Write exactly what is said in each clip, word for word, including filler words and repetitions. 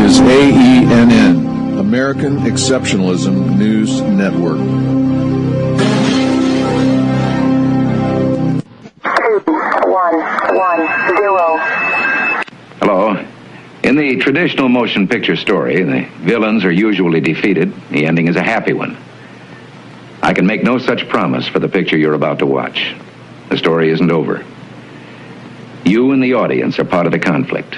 is A E N N, American Exceptionalism News Network. One, one, zero. Hello. In the traditional motion picture story, the villains are usually defeated. The ending is a happy one. I can make no such promise for the picture you're about to watch. The story isn't over. You and the audience are part of the conflict.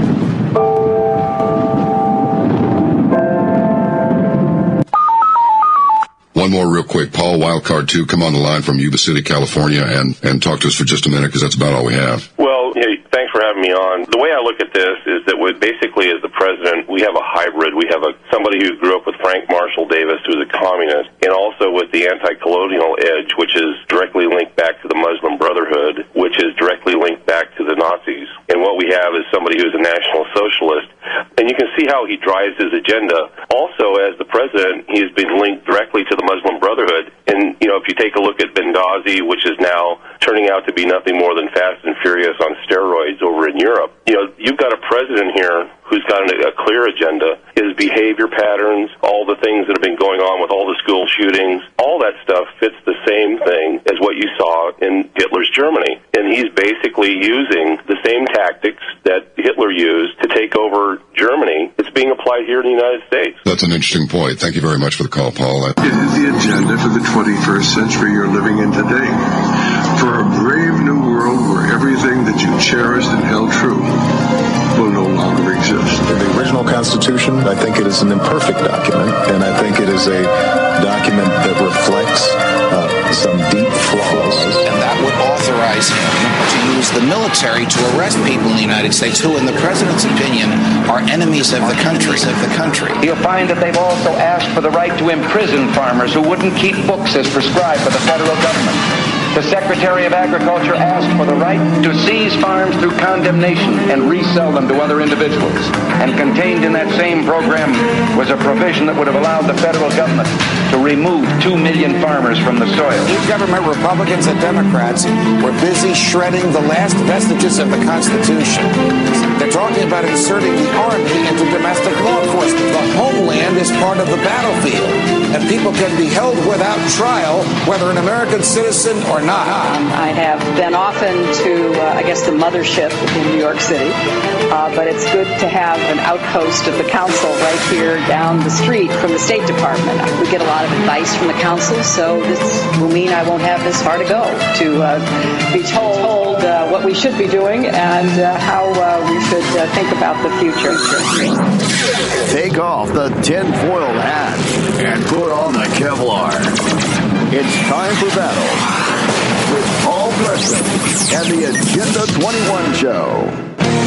One more real quick. Paul, Wildcard two, come on the line from Yuba City, California, and, and talk to us for just a minute, because that's about all we have. Well, hey, thanks for having me on. The way I look at this is that we basically, as the president, we have a hybrid. We have a somebody who grew up with Frank Marshall Davis, who's a communist, and also with the anti-colonial edge, which is directly linked back to the Muslim Brotherhood, which is directly linked back to the Nazis. And what we have is somebody who's a National Socialist. And you can see how he drives his agenda. Also, as the president, he's been linked directly to the Muslim Brotherhood. And, you know, if you take a look at Benghazi, which is now turning out to be nothing more than Fast and Furious on steroids over in Europe, you know, you've got a president here who's got a clear agenda. His behavior patterns, all the things that have been going on with all the school shootings, all that stuff fits the same thing as what you saw in Hitler's Germany. And he's basically using the same tactics that Hitler used to take over Germany. It's being applied here in the United States. That's an interesting point. Thank you very much for the call, Paul. It is the agenda for the twenty-first century you're living in today. For a brave new world where everything that you cherished and held true will no longer exist. The original Constitution, I think it is an imperfect document, and I think it is a document that reflects uh, some deep flaws. And that would authorize him to use the military to arrest people in the United States who, in the president's opinion, are enemies of the country. Of the country. You'll find that they've also asked for the right to imprison farmers who wouldn't keep books as prescribed by the federal government. The Secretary of Agriculture asked for the right to seize farms through condemnation and resell them to other individuals. And contained in that same program was a provision that would have allowed the federal government to remove two million farmers from the soil. Government Republicans and Democrats were busy shredding the last vestiges of the Constitution. They're talking about inserting the Army into domestic law enforcement. The homeland is part of the battlefield, and people can be held without trial, whether an American citizen or not. Um, I have been often to, uh, I guess, the mothership in New York City, uh, but it's good to have an outpost of the council right here down the street from the State Department. We get a lot of advice from the council, so this will mean I won't have this far to go to uh, be told uh, what we should be doing and uh, how uh, we should uh, think about the future. Take off the tinfoil hat and put on the Kevlar. It's time for battle with Paul Preston and the Agenda twenty-one Show.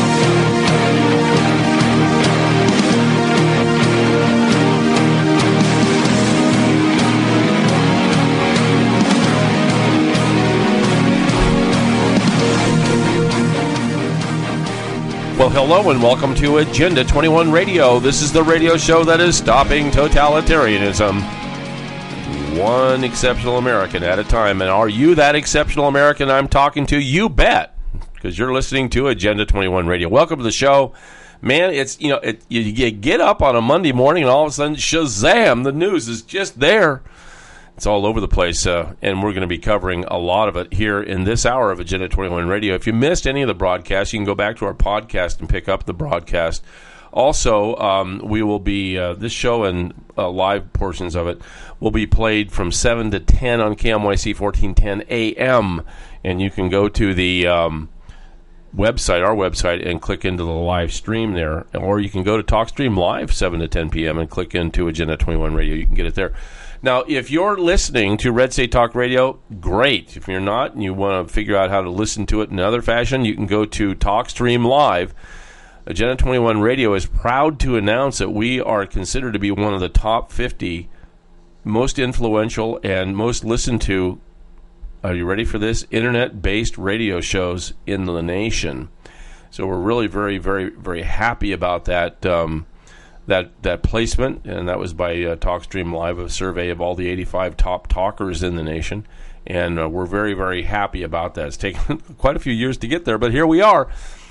Well, hello and welcome to Agenda twenty-one Radio. This is the radio show that is stopping totalitarianism, one exceptional American at a time. And are you that exceptional American I'm talking to? You bet, because you're listening to Agenda twenty-one Radio. Welcome to the show. Man, it's, you know, it, you, you get up on a Monday morning and all of a sudden, shazam, the news is just there. It's all over the place, uh, and we're going to be covering a lot of it here in this hour of Agenda twenty-one Radio. If you missed any of the broadcasts, you can go back to our podcast and pick up the broadcast. Also, um, we will be, uh, this show and uh, live portions of it will be played from seven to ten on K M Y C fourteen ten A M, and you can go to the um, website, our website, and click into the live stream there, or you can go to TalkStream Live seven to ten p.m. and click into Agenda twenty-one Radio. You can get it there. Now, if you're listening to Red State Talk Radio, great. If you're not and you want to figure out how to listen to it in another fashion, you can go to TalkStream Live. Agenda twenty-one Radio is proud to announce that we are considered to be one of the top fifty most influential and most listened to, are you ready for this, internet-based radio shows in the nation. So we're really very, very, very happy about that um that that placement, and that was by uh, TalkStream Live, a survey of all the eighty-five top talkers in the nation, and uh, we're very, very happy about that. It's taken quite a few years to get there, but here we are.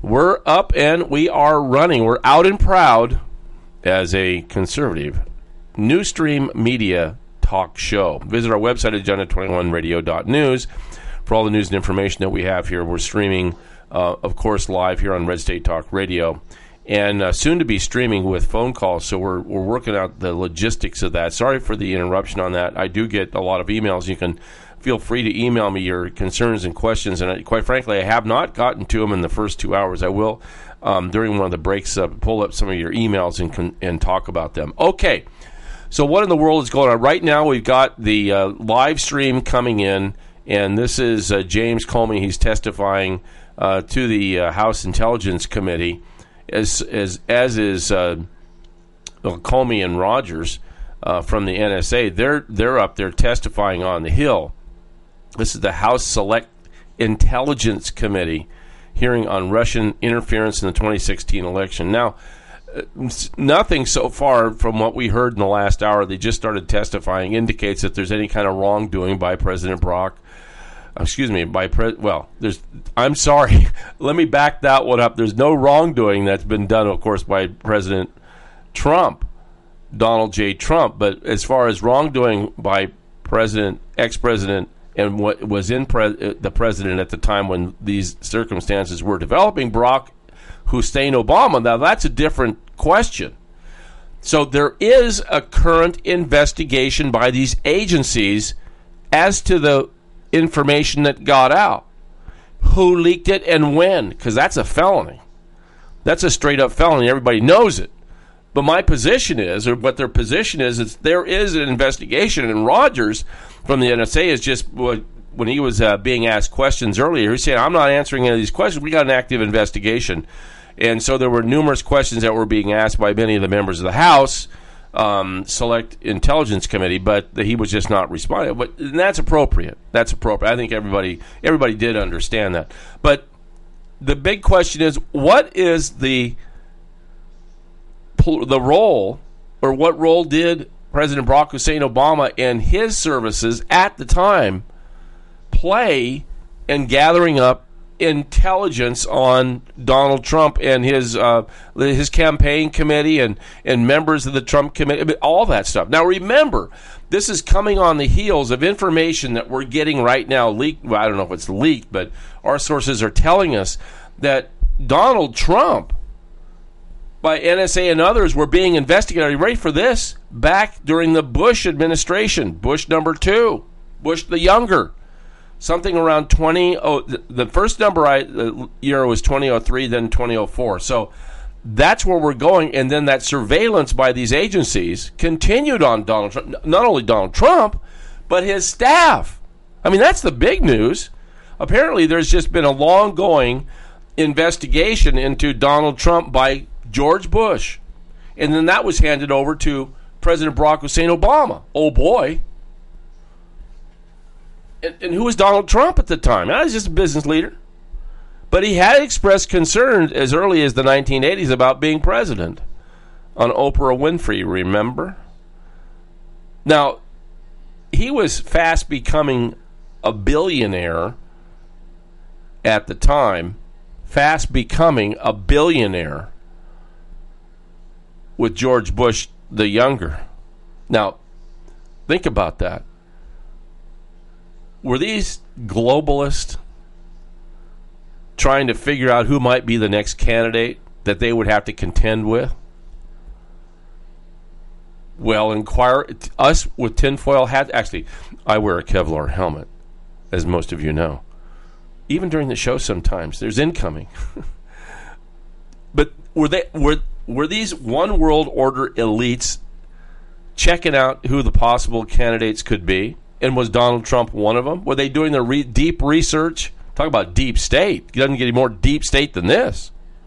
We're up and we are running. We're out and proud as a conservative Newsstream media talk show. Visit our website, agenda twenty-one radio dot news, for all the news and information that we have here. We're streaming, uh, of course, live here on Red State Talk Radio, and uh, soon to be streaming with phone calls. So we're we're working out the logistics of that. Sorry for the interruption on that. I do get a lot of emails. You can feel free to email me your concerns and questions. And I, quite frankly, I have not gotten to them in the first two hours. I will, um, during one of the breaks, uh, pull up some of your emails and con- and talk about them. Okay, so what in the world is going on? Right now, we've got the uh, live stream coming in, and this is uh, James Comey. He's testifying uh, to the uh, House Intelligence Committee, as as, as is uh, well, Comey and Rogers uh, from the N S A. They're, they're up there testifying on the Hill. This is the House Select Intelligence Committee hearing on Russian interference in the twenty sixteen election. Now, nothing so far from what we heard in the last hour, they just started testifying, indicates that there's any kind of wrongdoing by President Brock. Excuse me, by pre- well, there's. I'm sorry. Let me back that one up. There's no wrongdoing that's been done, of course, by President Trump, Donald J. Trump. But as far as wrongdoing by President, ex-president, and what was in pre- the president at the time when these circumstances were developing, Barack Hussein Obama, now that's a different question. So there is a current investigation by these agencies as to the information that got out. Who leaked it and when? Because that's a felony. That's a straight-up felony. Everybody knows it. But my position is, or what their position is, is there is an investigation, and Rogers from the N S A is just, when he was uh, being asked questions earlier, he said, I'm not answering any of these questions. We got an active investigation. And so there were numerous questions that were being asked by many of the members of the House um, Select Intelligence Committee, but he was just not responding. But and that's appropriate. That's appropriate. I think everybody everybody did understand that. But the big question is, what is the the role, or what role did President Barack Hussein Obama and his services at the time play in gathering up intelligence on Donald Trump and his uh, his campaign committee and, and members of the Trump committee, all that stuff. Now remember, this is coming on the heels of information that we're getting right now leaked. Well, I don't know if it's leaked, but our sources are telling us that Donald Trump, by N S A and others, were being investigated. Are you ready for this? Back during the Bush administration, Bush number two, Bush the younger. Something around twenty oh, the first number I the year was twenty oh three, then twenty oh four. So that's where we're going. And then that surveillance by these agencies continued on Donald Trump, not only Donald Trump, but his staff. I mean, that's the big news. Apparently, there's just been a long-going investigation into Donald Trump by George Bush. And then that was handed over to President Barack Hussein Obama. Oh, boy. And, and who was Donald Trump at the time? I was just a business leader. But he had expressed concern as early as the nineteen eighties about being president on Oprah Winfrey, remember? Now, he was fast becoming a billionaire at the time, fast becoming a billionaire with George Bush the younger. Now, think about that. Were these globalists trying to figure out who might be the next candidate that they would have to contend with? Well, inquire us with tinfoil hats. Actually, I wear a Kevlar helmet, as most of you know. Even during the show, sometimes there's incoming. But were they were were these one world order elites checking out who the possible candidates could be? And was Donald Trump one of them? Were they doing their re- deep research? Talk about deep state. It doesn't get any more deep state than this.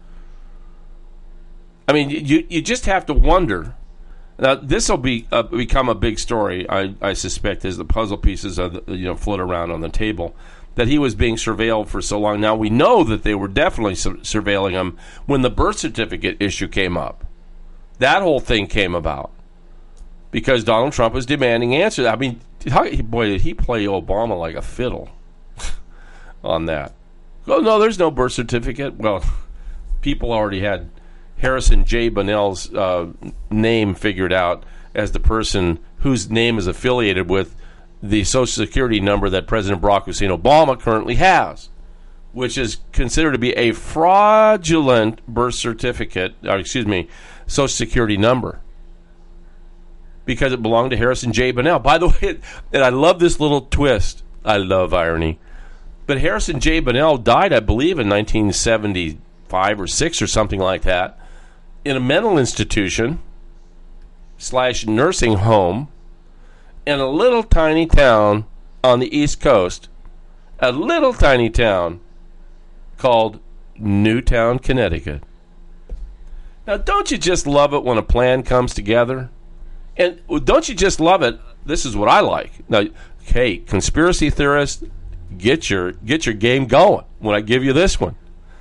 I mean, you you just have to wonder. Now, this will be uh, become a big story, I, I suspect, as the puzzle pieces of the, you know float around on the table, that he was being surveilled for so long. Now, we know that they were definitely su- surveilling him when the birth certificate issue came up. That whole thing came about because Donald Trump was demanding answers. I mean, how, boy, did he play Obama like a fiddle on that. Oh, no, there's no birth certificate. Well, people already had Harrison J. Bonnell's uh, name figured out as the person whose name is affiliated with the Social Security number that President Barack Hussein Obama currently has, which is considered to be a fraudulent birth certificate, or excuse me, Social Security number, because it belonged to Harrison J. Bonnell. By the way, and I love this little twist. I love irony. But Harrison J. Bonnell died, I believe, in nineteen seventy-five or six or something like that, in a mental institution slash nursing home in a little tiny town on the East Coast, a little tiny town called Newtown, Connecticut. Now, don't you just love it when a plan comes together? And don't you just love it? This is what I like. Now, hey, conspiracy theorists, get your get your game going when I give you this one.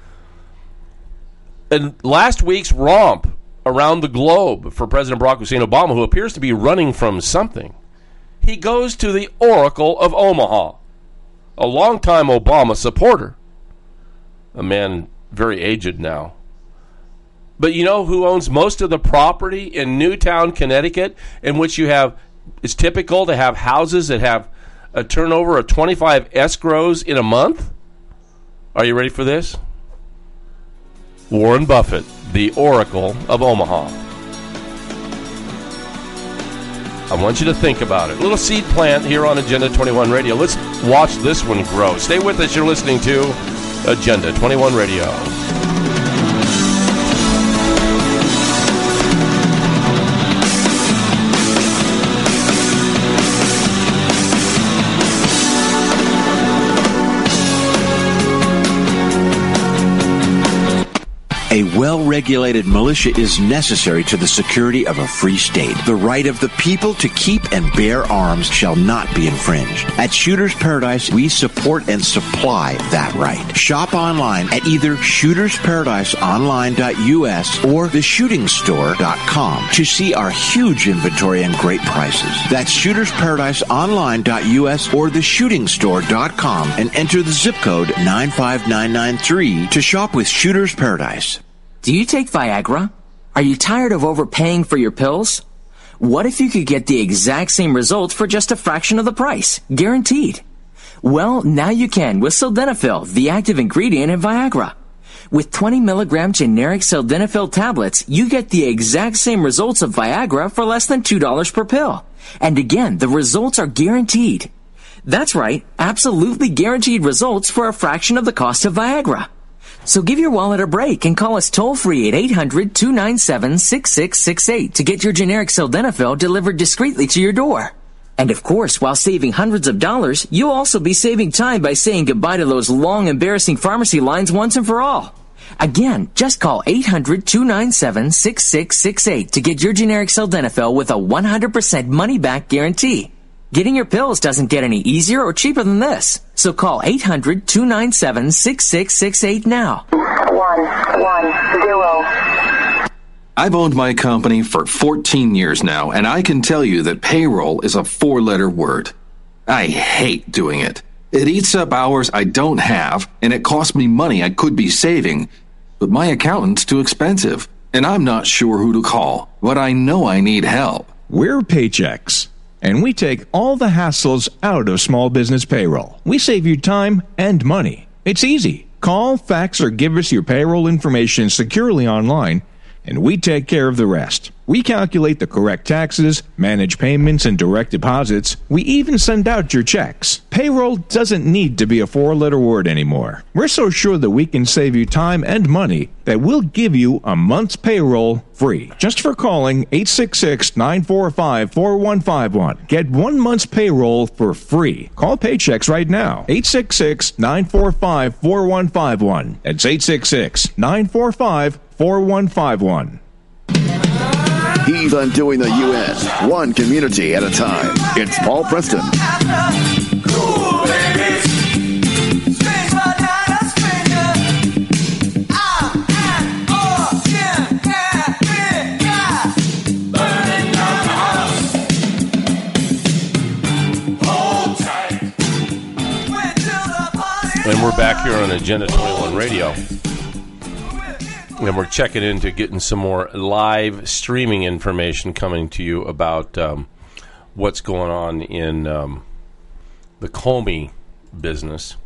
And last week's romp around the globe for President Barack Hussein Obama, who appears to be running from something, he goes to the Oracle of Omaha, a longtime Obama supporter, a man very aged now. But you know who owns most of the property in Newtown, Connecticut, in which you have, it's typical to have houses that have a turnover of twenty-five escrows in a month? Are you ready for this? Warren Buffett, the Oracle of Omaha. I want you to think about it. A little seed plant here on Agenda twenty-one Radio. Let's watch this one grow. Stay with us. You're listening to Agenda twenty-one Radio. A well-regulated militia is necessary to the security of a free state. The right of the people to keep and bear arms shall not be infringed. At Shooter's Paradise, we support and supply that right. Shop online at either shooters paradise online dot u s or the shooting store dot com to see our huge inventory and great prices. That's shooters paradise online dot u s or the shooting store dot com and enter the zip code nine five nine nine three to shop with Shooter's Paradise. Do you take Viagra? Are you tired of overpaying for your pills? What if you could get the exact same results for just a fraction of the price? Guaranteed. Well, now you can with Sildenafil, the active ingredient in Viagra. With twenty milligram generic Sildenafil tablets, you get the exact same results of Viagra for less than two dollars per pill. And again, the results are guaranteed. That's right, absolutely guaranteed results for a fraction of the cost of Viagra. So give your wallet a break and call us toll-free at eight hundred two nine seven six six six eight to get your generic Sildenafil delivered discreetly to your door. And of course, while saving hundreds of dollars, you'll also be saving time by saying goodbye to those long, embarrassing pharmacy lines once and for all. Again, just call eight hundred two nine seven six six six eight to get your generic Sildenafil with a one hundred percent money-back guarantee. Getting your pills doesn't get any easier or cheaper than this. So call eight hundred two nine seven six six six eight now. One, one, zero. I've owned my company for fourteen years now, and I can tell you that payroll is a four-letter word. I hate doing it. It eats up hours I don't have, and it costs me money I could be saving. But my accountant's too expensive, and I'm not sure who to call, but I know I need help. We're Paychex, and we take all the hassles out of small business payroll. We save you time and money. It's easy. Call, fax, or give us your payroll information securely online, and we take care of the rest. We calculate the correct taxes, manage payments and direct deposits. We even send out your checks. Payroll doesn't need to be a four-letter word anymore. We're so sure that we can save you time and money that we'll give you a month's payroll free. Just for calling eight six six, nine four five, four one five one. Get one month's payroll for free. Call Paychex right now. eight six six, nine four five, four one five one. That's eight six six, nine four five, four one five one. He's undoing the U S one community at a time. It's Paul Preston. And we're back here on Agenda twenty-one Radio. and we're checking into getting some more live streaming information coming to you about um, what's going on in um, the Comey business.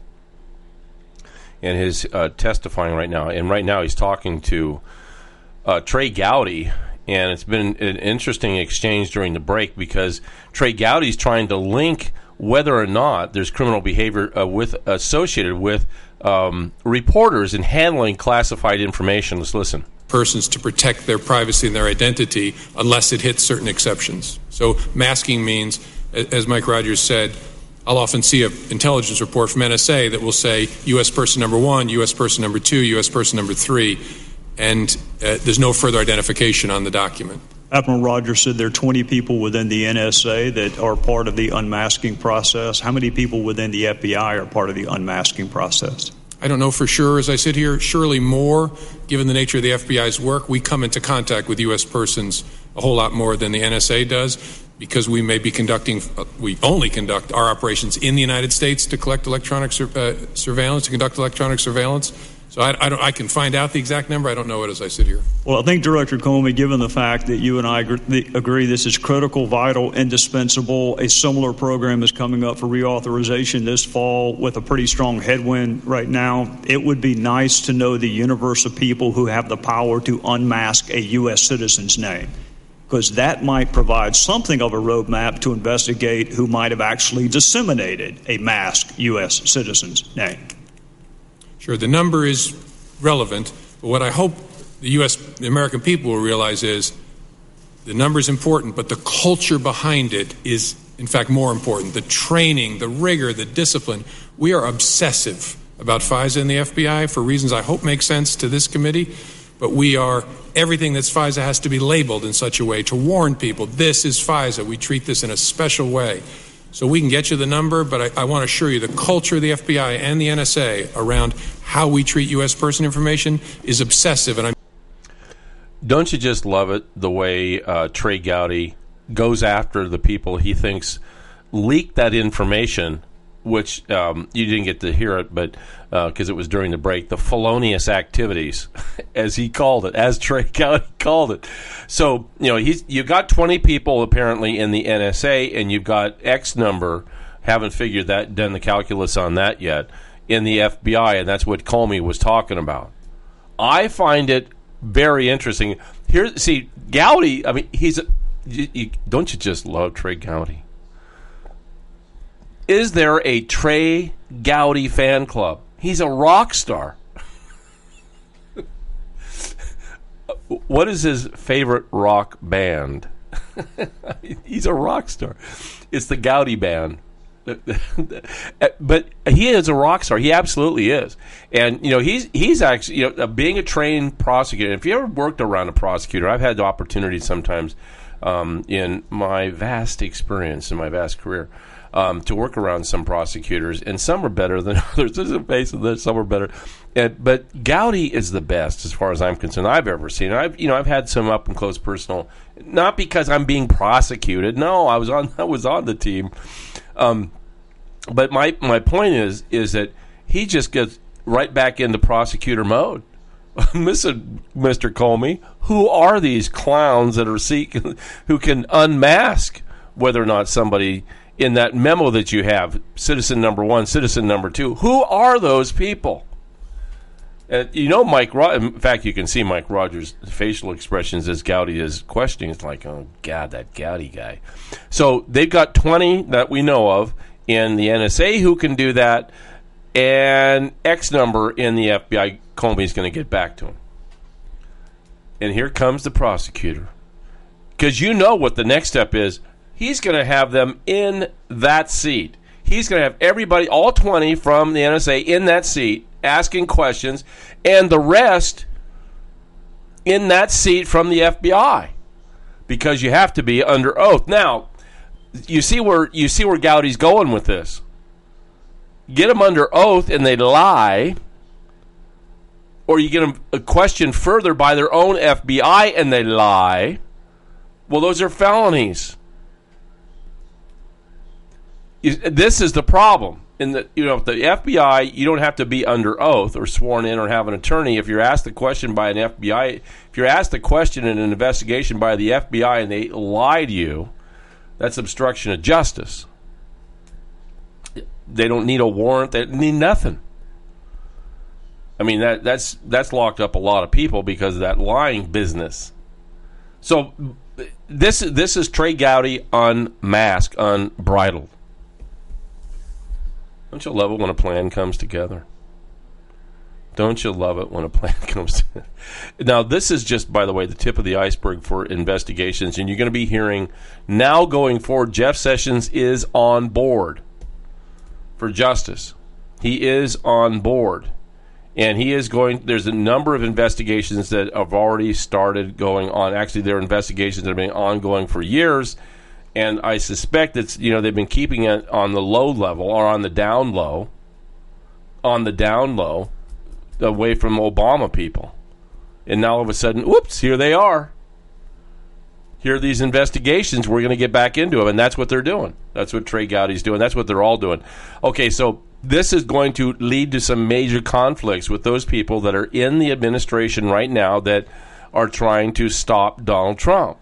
And his uh, testifying right now. And right now he's talking to uh, Trey Gowdy. And it's been an interesting exchange during the break because Trey Gowdy's trying to link whether or not there's criminal behavior uh, with associated with um, reporters in handling classified information. Let's listen. Persons to protect their privacy and their identity unless it hits certain exceptions. So masking means, as Mike Rogers said, I'll often see an intelligence report from N S A that will say U S person number one, U S person number two, U S person number three, and uh, there's no further identification on the document. Admiral Rogers said there are twenty people within the N S A that are part of the unmasking process. How many people within the F B I are part of the unmasking process? I don't know for sure as I sit here. Surely more, given the nature of the F B I's work. We come into contact with U S persons a whole lot more than the N S A does because we may be conducting, uh, we only conduct our operations in the United States to collect electronic sur- uh, surveillance, to conduct electronic surveillance. So I, I, don't, I can find out the exact number. I don't know it as I sit here. Well, I think, Director Comey, given the fact that you and I agree, agree this is critical, vital, indispensable, a similar program is coming up for reauthorization this fall with a pretty strong headwind right now, it would be nice to know the universe of people who have the power to unmask a U S citizen's name, because that might provide something of a roadmap to investigate who might have actually disseminated a masked U S citizen's name. Sure, the number is relevant, but what I hope the U S, the American people will realize is the number is important, but the culture behind it is, in fact, more important. The training, the rigor, the discipline. We are obsessive about FISA and the F B I for reasons I hope make sense to this committee, but we are, everything that's FISA has to be labeled in such a way to warn people, this is FISA. We treat this in a special way. So we can get you the number, but I, I want to assure you the culture of the F B I and the N S A around how we treat U S person information is obsessive. And I'm Don't you just love it, the way uh, Trey Gowdy goes after the people he thinks leaked that information, which um, you didn't get to hear it, but because uh, it was during the break, the felonious activities, as he called it, as Trey Gowdy called it. So, you know, he's you got twenty people apparently in the N S A, and you've got X number, haven't figured that, done the calculus on that yet, in the F B I, and that's what Comey was talking about. I find it very interesting. Here, see, Gowdy, I mean, he's a, you, you, don't you just love Trey Gowdy? Is there a Trey Gowdy fan club? He's a rock star. What is his favorite rock band? He's a rock star. It's the Gowdy Band. But he is a rock star. He absolutely is. And, you know, he's he's actually, you know, being a trained prosecutor. If you ever worked around a prosecutor, I've had the opportunity sometimes um, in my vast experience, in my vast career, Um, to work around some prosecutors, and some are better than others. There's a base of this, some are better. And, but Gowdy is the best, as far as I'm concerned, I've ever seen. I've, you know, I've had some up and close personal, not because I'm being prosecuted. No, I was on, I was on the team. Um, but my my point is, is that he just gets right back into prosecutor mode. Mister Mister Comey, who are these clowns that are seeking, who can unmask whether or not somebody in that memo that you have, citizen number one, citizen number two, who are those people? And you know, Mike, Ro- in fact, you can see Mike Rogers' facial expressions as Gowdy is questioning. It's like, oh, God, that Gowdy guy. So they've got twenty that we know of in the N S A who can do that, and X number in the F B I. Comey's going to get back to him. And here comes the prosecutor. Because you know what the next step is. He's going to have them in that seat. He's going to have everybody, all twenty from the N S A, in that seat, asking questions, and the rest in that seat from the F B I, because you have to be under oath. Now, you see where you see where Gowdy's going with this. Get them under oath, and they lie, or you get them a question further by their own F B I, and they lie. Well, those are felonies. This is the problem. in the you know the F B I, you don't have to be under oath or sworn in or have an attorney. If you're asked a question by an F B I, if you're asked a question in an investigation by the F B I and they lie to you, that's obstruction of justice. They don't need a warrant. They need nothing. I mean, that that's that's locked up a lot of people because of that lying business. So this this is Trey Gowdy unmasked, unbridled. Don't you love it when a plan comes together? Don't you love it when a plan comes together? Now, this is just, by the way, the tip of the iceberg for investigations, and you're going to be hearing now going forward, Jeff Sessions is on board for justice. He is on board. And he is going, there's a number of investigations that have already started going on. Actually, there are investigations that have been ongoing for years. And I suspect it's, you know, they've been keeping it on the low level or on the down low, on the down low, away from Obama people. And now all of a sudden, whoops, here they are. Here are these investigations. We're going to get back into them. And that's what they're doing. That's what Trey Gowdy's doing. That's what they're all doing. Okay, so this is going to lead to some major conflicts with those people that are in the administration right now that are trying to stop Donald Trump.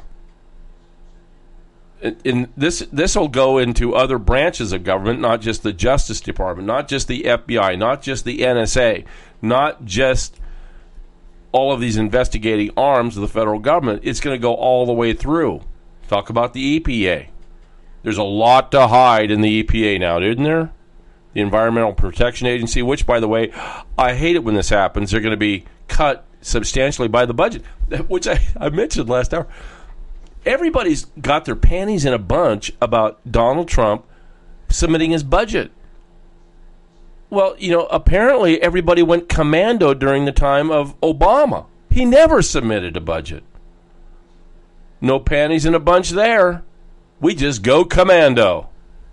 And this this will go into other branches of government, not just the Justice Department, not just the F B I, not just the N S A, not just all of these investigating arms of the federal government. It's going to go all the way through. Talk about the E P A. There's a lot to hide in the E P A now, isn't there? The Environmental Protection Agency, which, by the way, I hate it when this happens. They're going to be cut substantially by the budget, which I, I mentioned last hour. Everybody's got their panties in a bunch about Donald Trump submitting his budget. Well, you know, apparently everybody went commando during the time of Obama. He never submitted a budget. No panties in a bunch there. We just go commando.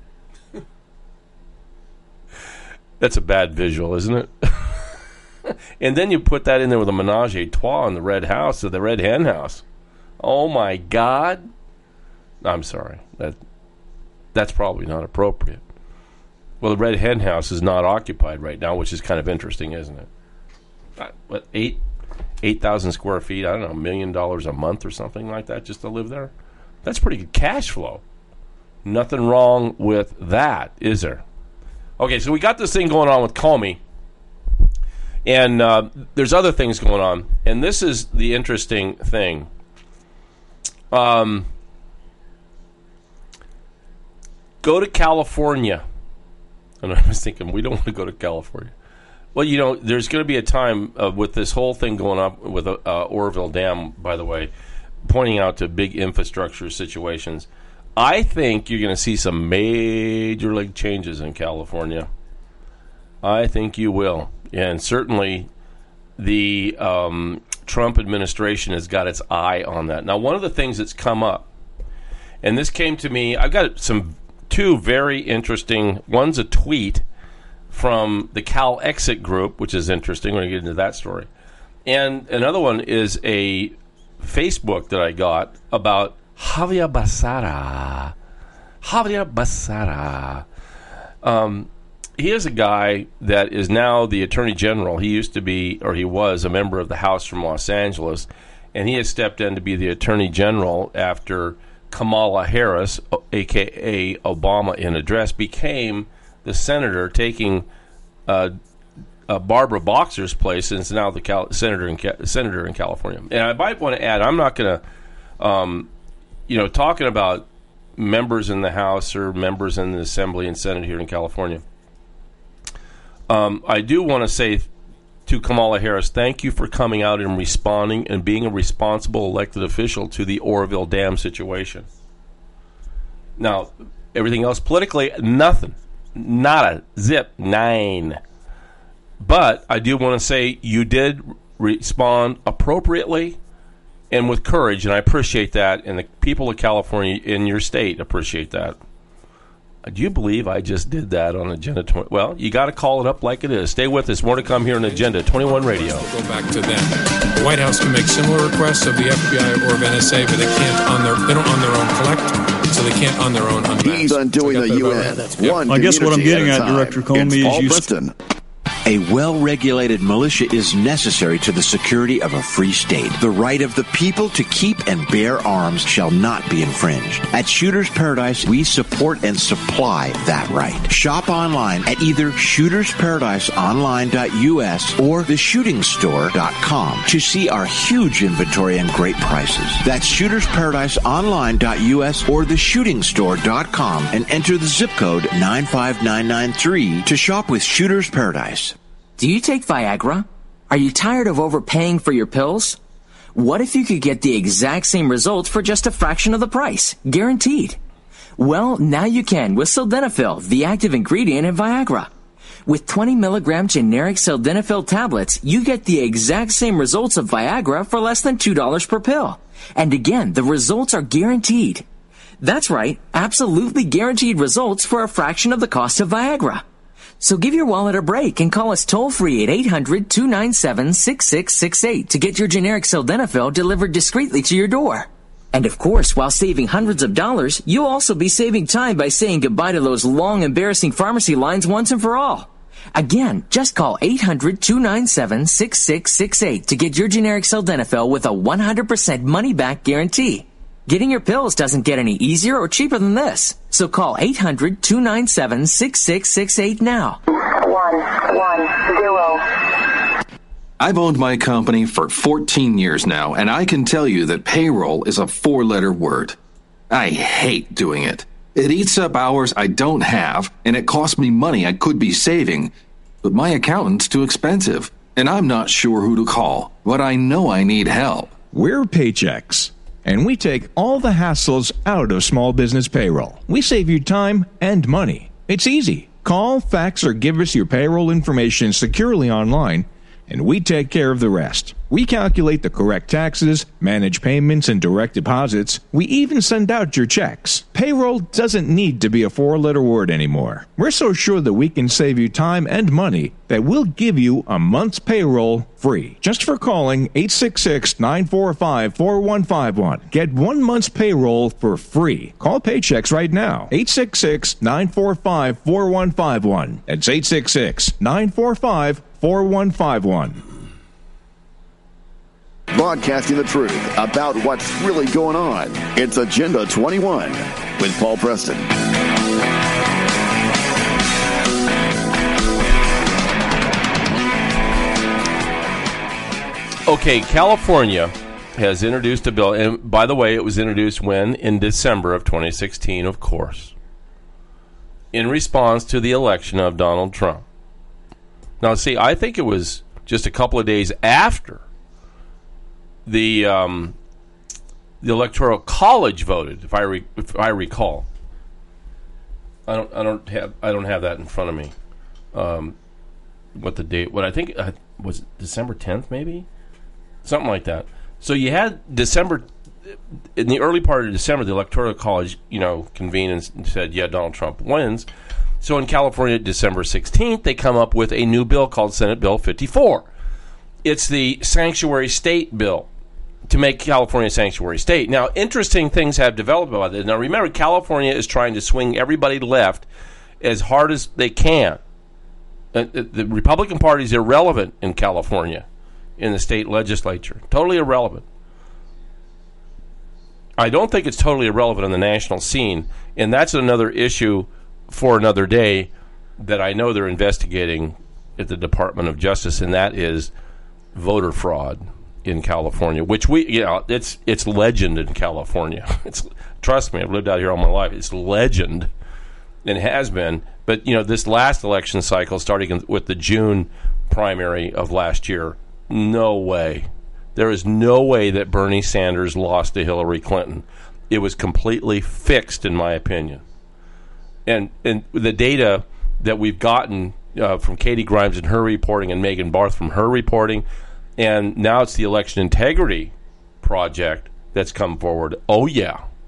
That's a bad visual, isn't it? And then you put that in there with a menage a trois in the Red House, or the Red Hen House. Oh my God! I'm sorry. That that's probably not appropriate. Well, the Red Hen House is not occupied right now, which is kind of interesting, isn't it? What eight eight thousand square feet? I don't know, a million dollars a month or something like that, just to live there. That's pretty good cash flow. Nothing wrong with that, is there? Okay, so we got this thing going on with Comey, and uh, there's other things going on, and this is the interesting thing. Um, go to California. And I was thinking, we don't want to go to California. Well, you know, there's going to be a time uh, with this whole thing going up with uh, Oroville Dam, by the way, pointing out to big infrastructure situations. I think you're going to see some major league changes in California. I think you will. And certainly the um, Trump administration has got its eye on that. Now, one of the things that's come up, and this came to me, I've got some two very interesting, one's a tweet from the Cal Exit group, which is interesting. We're going to get into that story. And another one is a Facebook that I got about Javier Becerra. Javier Becerra. Um, he is a guy that is now the Attorney General. He used to be, or he was, a member of the House from Los Angeles, and he has stepped in to be the Attorney General after Kamala Harris, a k a. Obama in address, became the senator, taking uh, uh, Barbara Boxer's place, and is now the Cal- senator, in Ca- senator in California. And I might want to add, I'm not going to, um, you know, talking about members in the House or members in the Assembly and Senate here in California. Um, I do want to say to Kamala Harris, thank you for coming out and responding and being a responsible elected official to the Oroville Dam situation. Now, everything else politically, nothing. Nada. Zip. Nine. But I do want to say you did respond appropriately and with courage, and I appreciate that, and the people of California in your state appreciate that. Do you believe I just did that on Agenda twenty? Well, you got to call it up like it is. Stay with us. More to come here on Agenda twenty-one Radio. We'll go back to them. The White House can make similar requests of the F B I or of N S A, but they can't on their they don't on their own collect, so they can't on their own unmask. He's undoing the U N. Yep. One I guess what I'm getting at, at Director Comey, Paul is you... Preston. A well-regulated militia is necessary to the security of a free state. The right of the people to keep and bear arms shall not be infringed. At Shooters Paradise, we support and supply that right. Shop online at either shooters paradise online dot U S or the shooting store dot com to see our huge inventory and great prices. That's shooters paradise online dot U S or the shooting store dot com and enter the zip code nine five nine nine three to shop with Shooters Paradise. Do you take Viagra? Are you tired of overpaying for your pills? What if you could get the exact same results for just a fraction of the price? Guaranteed. Well, now you can with Sildenafil, the active ingredient in Viagra. With twenty milligram generic Sildenafil tablets, you get the exact same results of Viagra for less than two dollars per pill. And again, the results are guaranteed. That's right, absolutely guaranteed results for a fraction of the cost of Viagra. So give your wallet a break and call us toll-free at eight hundred, two nine seven, six six six eight to get your generic Sildenafil delivered discreetly to your door. And of course, while saving hundreds of dollars, you'll also be saving time by saying goodbye to those long, embarrassing pharmacy lines once and for all. Again, just call eight hundred, two nine seven, six six six eight to get your generic Sildenafil with a one hundred percent money-back guarantee. Getting your pills doesn't get any easier or cheaper than this. So call eight hundred, two nine seven, six six six eight now. One, one, zero. I've owned my company for fourteen years now, and I can tell you that payroll is a four-letter word. I hate doing it. It eats up hours I don't have, and it costs me money I could be saving. But my accountant's too expensive, and I'm not sure who to call, but I know I need help. We're Paychex, and we take all the hassles out of small business payroll. We save you time and money. It's easy. Call, fax, or give us your payroll information securely online, and we take care of the rest. We calculate the correct taxes, manage payments and direct deposits. We even send out your checks. Payroll doesn't need to be a four-letter word anymore. We're so sure that we can save you time and money that we'll give you a month's payroll free just for calling eight six six, nine four five, four one five one. Get one month's payroll for free. Call Paychex right now. eight six six, nine four five, four one five one. That's eight six six, nine four five, four one five one. Broadcasting the truth about what's really going on. It's Agenda twenty-one with Paul Preston. Okay, California has introduced a bill, and by the way, it was introduced when? In December of twenty sixteen, of course, in response to the election of Donald Trump. Now, see, I think it was just a couple of days after the um, the Electoral College voted, if I re- if I recall. I don't I don't have I don't have that in front of me. Um, what the date? What I think uh, was it December tenth, maybe, something like that. So you had December in the early part of December, the Electoral College, you know, convened and said, yeah, Donald Trump wins. So in California, December sixteenth, they come up with a new bill called Senate Bill fifty-four. It's the sanctuary state bill to make California a sanctuary state. Now, interesting things have developed about this. Now, remember, California is trying to swing everybody left as hard as they can. Uh, the Republican Party is irrelevant in California, in the state legislature. Totally irrelevant. I don't think it's totally irrelevant on the national scene, and that's another issue for another day that I know they're investigating at the Department of Justice, and that is voter fraud in California, which we, you know, it's it's legend in California. It's, trust me, I've lived out here all my life. It's legend, and has been. But you know, this last election cycle, starting with the June primary of last year, no way. There is no way that Bernie Sanders lost to Hillary Clinton. It was completely fixed, in my opinion. And and the data that we've gotten uh, from Katie Grimes and her reporting, and Megan Barth from her reporting, and now it's the Election Integrity Project that's come forward. Oh, yeah.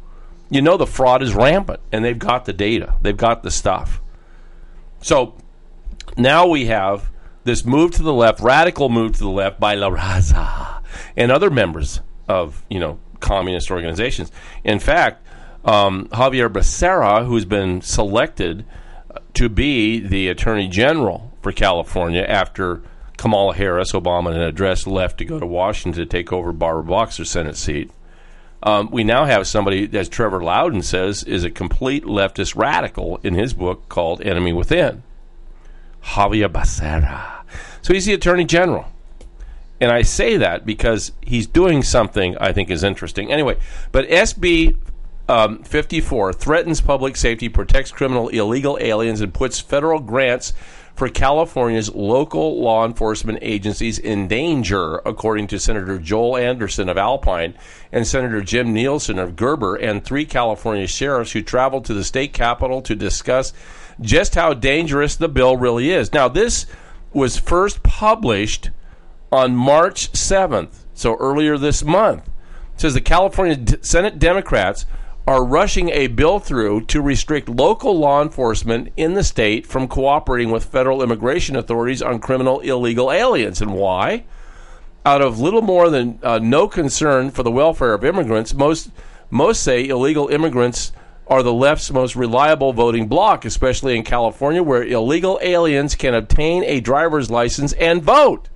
you know the fraud is rampant, and they've got the data. They've got the stuff. So now we have this move to the left, radical move to the left by La Raza and other members of, you know, communist organizations. In fact, um, Javier Becerra, who's been selected to be the Attorney General for California after Kamala Harris, Obama, in an address, left to go to Washington to take over Barbara Boxer's Senate seat. Um, we now have somebody, as Trevor Loudon says, is a complete leftist radical in his book called Enemy Within. Javier Becerra. So he's the Attorney General. And I say that because he's doing something I think is interesting. Anyway, but S B um, fifty-four threatens public safety, protects criminal illegal aliens, and puts federal grants for California's local law enforcement agencies in danger, according to Senator Joel Anderson of Alpine and Senator Jim Nielsen of Gerber, and three California sheriffs who traveled to the state capitol to discuss just how dangerous the bill really is. Now, this was first published on March seventh, so earlier this month. It says the California D- Senate Democrats are rushing a bill through to restrict local law enforcement in the state from cooperating with federal immigration authorities on criminal illegal aliens. And why? Out of little more than uh, no concern for the welfare of immigrants, most most say illegal immigrants are the left's most reliable voting bloc, especially in California, where illegal aliens can obtain a driver's license and vote.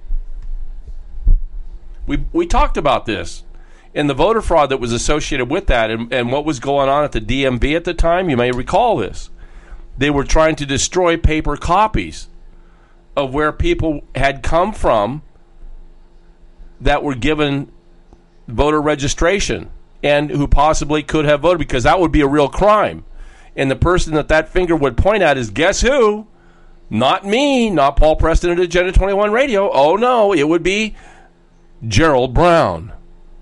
We we talked about this. And the voter fraud that was associated with that, and, and what was going on at the D M V at the time, you may recall this. They were trying to destroy paper copies of where people had come from that were given voter registration and who possibly could have voted, because that would be a real crime. And the person that that finger would point at is, guess who? Not me, not Paul Preston at Agenda twenty-one Radio. Oh, no, it would be Gerald Brown.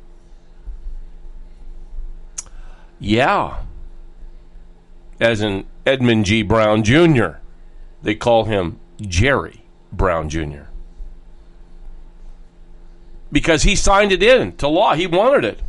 Yeah. As in Edmund G. Brown Junior They call him Jerry Brown Junior Because he signed it into law. He wanted it.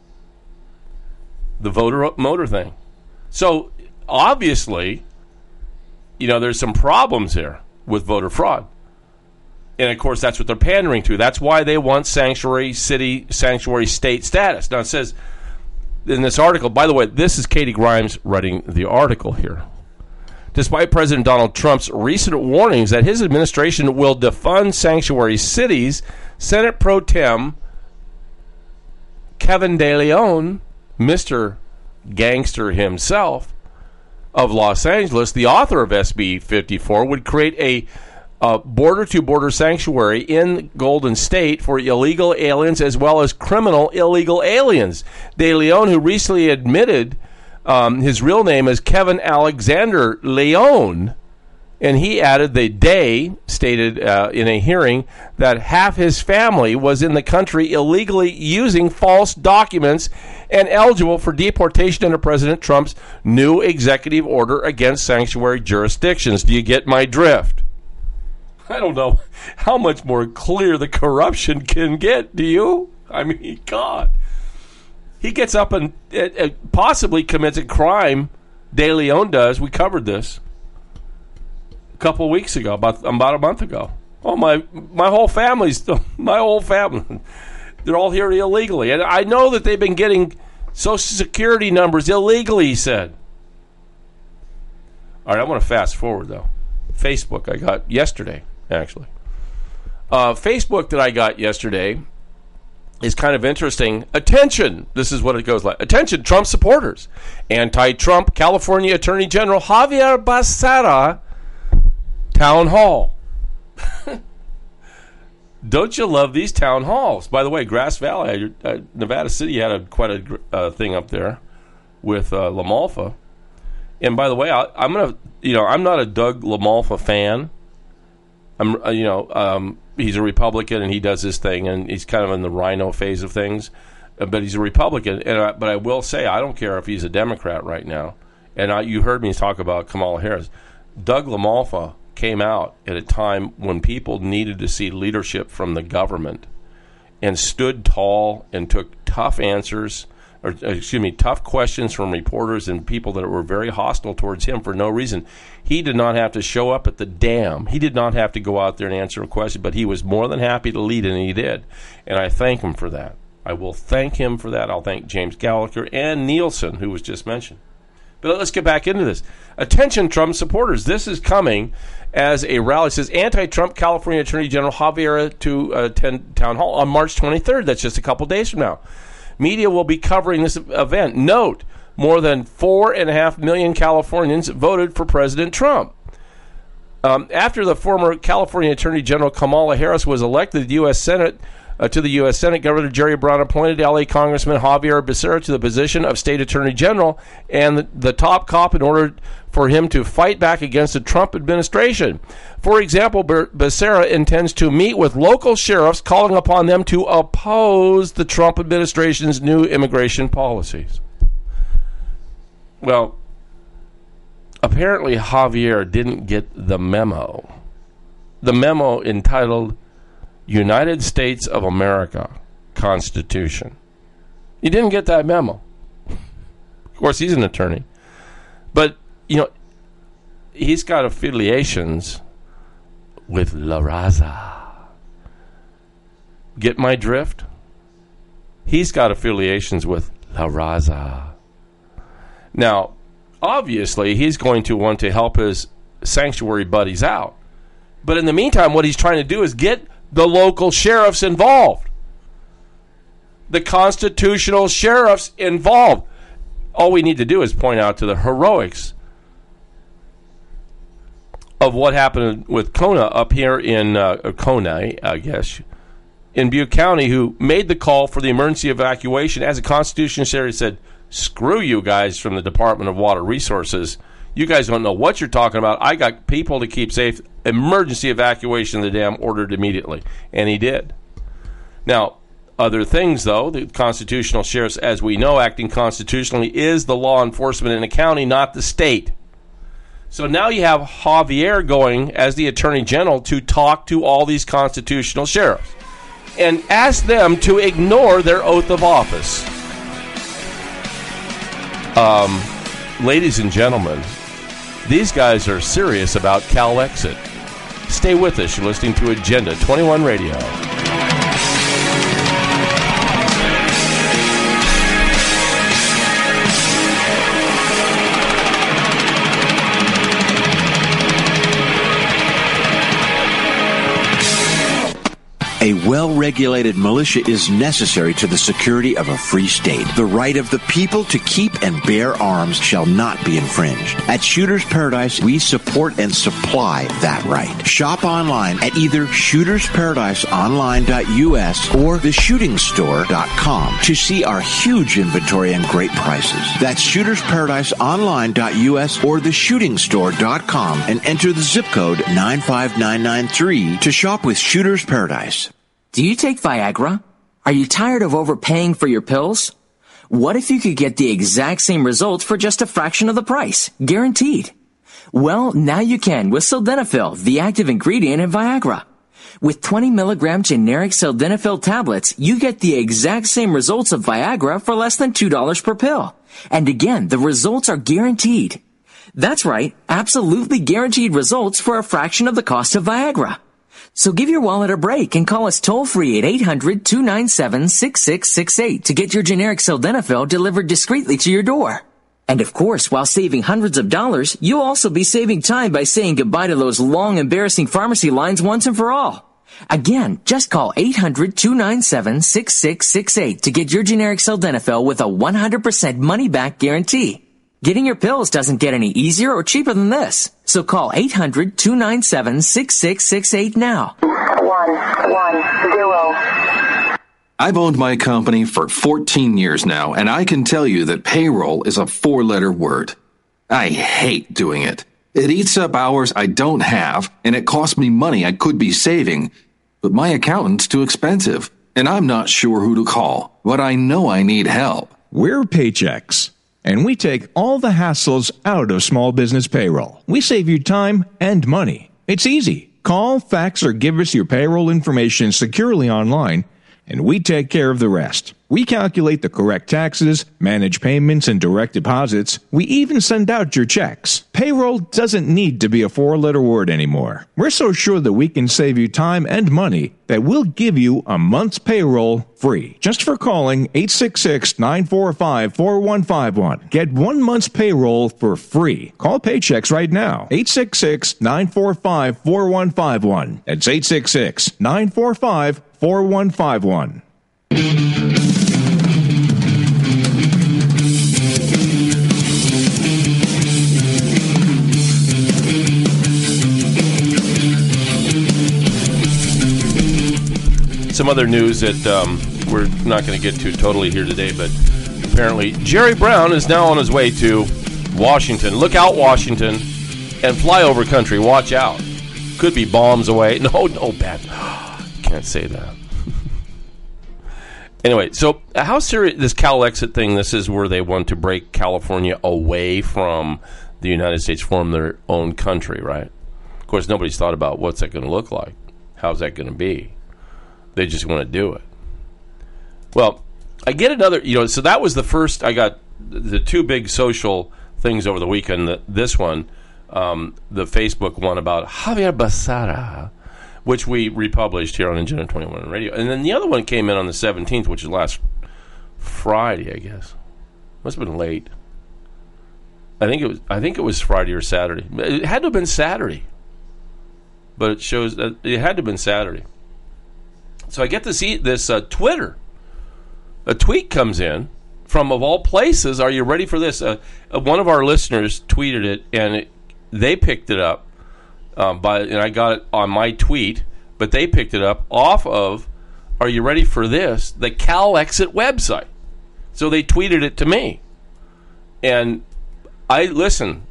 The voter motor thing. So, obviously, you know, there's some problems here with voter fraud. And, of course, that's what they're pandering to. That's why they want sanctuary city, sanctuary state status. Now, it says in this article, by the way, this is Katie Grimes writing the article here. Despite President Donald Trump's recent warnings that his administration will defund sanctuary cities, Senate Pro Tem Kevin De Leon, Mister Gangster himself of Los Angeles, the author of S B fifty-four, would create a Uh, border-to-border sanctuary in Golden State for illegal aliens as well as criminal illegal aliens. De Leon, who recently admitted um, his real name is Kevin Alexander Leon, and he added the day stated uh, in a hearing that half his family was in the country illegally using false documents and eligible for deportation under President Trump's new executive order against sanctuary jurisdictions. Do you get my drift? I don't know how much more clear the corruption can get, do you? I mean, God. He gets up and uh, uh, possibly commits a crime. De Leon does. We covered this a couple of weeks ago, about, about a month ago. Oh, my my whole family's, my whole family, they're all here illegally. And I know that they've been getting Social Security numbers illegally, he said. All right, I want to fast forward, though. Facebook I got yesterday. Actually, uh, Facebook that I got yesterday is kind of interesting. Attention! This is what it goes like. Attention, Trump supporters. Anti-Trump California Attorney General Javier Becerra town hall. Don't you love these town halls? By the way, Grass Valley, uh, Nevada City had a, quite a uh, thing up there with uh, LaMalfa. And by the way, I, I'm gonna, you know, I'm not a Doug LaMalfa fan. I'm, uh, you know, um, he's a Republican and he does his thing, and he's kind of in the rhino phase of things. Uh, but he's a Republican, and I, but I will say I don't care if he's a Democrat right now. And I, you heard me talk about Kamala Harris. Doug LaMalfa came out at a time when people needed to see leadership from the government, and stood tall and took tough answers, or excuse me, tough questions from reporters and people that were very hostile towards him for no reason. He did not have to show up at the dam. He did not have to go out there and answer a question, but he was more than happy to lead, and he did. And I thank him for that. I will thank him for that. I'll thank James Gallagher and Nielsen, who was just mentioned. But let's get back into this. Attention, Trump supporters. This is coming as a rally. It says anti-Trump California Attorney General Javier to attend town hall on March twenty-third. That's just a couple days from now. Media will be covering this event. Note, more than four and a half million Californians voted for President Trump. Um, after the former California Attorney General Kamala Harris was elected to the U S Senate, uh, to the U S Senate, Governor Jerry Brown appointed L A Congressman Javier Becerra to the position of State Attorney General and the, the top cop in order for him to fight back against the Trump administration. For example, Becerra intends to meet with local sheriffs, calling upon them to oppose the Trump administration's new immigration policies. Well, apparently Javier didn't get the memo. The memo entitled United States of America Constitution. He didn't get that memo. Of course, he's an attorney. But, you know, he's got affiliations with La Raza. Get my drift? He's got affiliations with La Raza. Now, obviously, he's going to want to help his sanctuary buddies out. But in the meantime, what he's trying to do is get the local sheriffs involved. The constitutional sheriffs involved. All we need to do is point out to the heroics of what happened with Kona up here in uh, Kona, I guess, in Butte County, who made the call for the emergency evacuation as a constitutional sheriff said, screw you guys from the Department of Water Resources. You guys don't know what you're talking about. I got people to keep safe. Emergency evacuation of the dam ordered immediately. And he did. Now, other things, though, the constitutional sheriffs, as we know, acting constitutionally, is the law enforcement in a county, not the state. So now you have Javier going as the Attorney General to talk to all these constitutional sheriffs and ask them to ignore their oath of office. Um, ladies and gentlemen, these guys are serious about CalExit. Stay with us. You're listening to Agenda twenty-one Radio. A well-regulated militia is necessary to the security of a free state. The right of the people to keep and bear arms shall not be infringed. At Shooters Paradise, we support and supply that right. Shop online at either shooters paradise online dot U S or the shooting store dot com to see our huge inventory and great prices. That's shooters paradise online dot U S or the shooting store dot com and enter the zip code nine five nine nine three to shop with Shooters Paradise. Do you take Viagra? Are you tired of overpaying for your pills? What if you could get the exact same results for just a fraction of the price? Guaranteed. Well, now you can with Sildenafil, the active ingredient in Viagra. With twenty milligram generic Sildenafil tablets, you get the exact same results of Viagra for less than two dollars per pill. And again, the results are guaranteed. That's right, absolutely guaranteed results for a fraction of the cost of Viagra. So give your wallet a break and call us toll-free at eight hundred two nine seven six six six eight to get your generic Sildenafil delivered discreetly to your door. And of course, while saving hundreds of dollars, you'll also be saving time by saying goodbye to those long, embarrassing pharmacy lines once and for all. Again, just call eight hundred two nine seven six six six eight to get your generic Sildenafil with a one hundred percent money-back guarantee. Getting your pills doesn't get any easier or cheaper than this. So call eight hundred two nine seven six six six eight now. One, one, zero. I've owned my company for fourteen years now, and I can tell you that payroll is a four-letter word. I hate doing it. It eats up hours I don't have, and it costs me money I could be saving. But my accountant's too expensive, and I'm not sure who to call. But I know I need help. We're Paychex, and we take all the hassles out of small business payroll. We save you time and money. It's easy. Call, fax, or give us your payroll information securely online, and we take care of the rest. We calculate the correct taxes, manage payments and direct deposits. We even send out your checks. Payroll doesn't need to be a four-letter word anymore. We're so sure that we can save you time and money that we'll give you a month's payroll free. Just for calling eight six six, nine four five, four one five one. Get one month's payroll for free. Call Paychecks right now. eight six six, nine four five, four one five one. That's eight six six, nine four five, four one five one. Some other news that um, we're not going to get to totally here today, but apparently Jerry Brown is now on his way to Washington. Look out, Washington, and flyover country. Watch out. Could be bombs away. No, no, bad. Can't say that. Anyway, so how serious this CalExit thing? This is where they want to break California away from the United States, form their own country, right? Of course, nobody's thought about what's that going to look like. How's that going to be? They just want to do it. Well, I get another, you know, so that was the first, I got the two big social things over the weekend. The, this one, um, the Facebook one about Javier Becerra, which we republished here on Agenda twenty-one Radio. And then the other one came in on the seventeenth, which is last Friday, I guess. Must have been late. I think it was, I think it was Friday or Saturday. It had to have been Saturday. But it shows that it had to have been Saturday. So I get to see this uh, Twitter. A tweet comes in from, of all places, are you ready for this? Uh, uh, one of our listeners tweeted it, and it, they picked it up. Um, by, and I got it on my tweet, but they picked it up off of, are you ready for this? The CalExit website. So they tweeted it to me. And I, listen,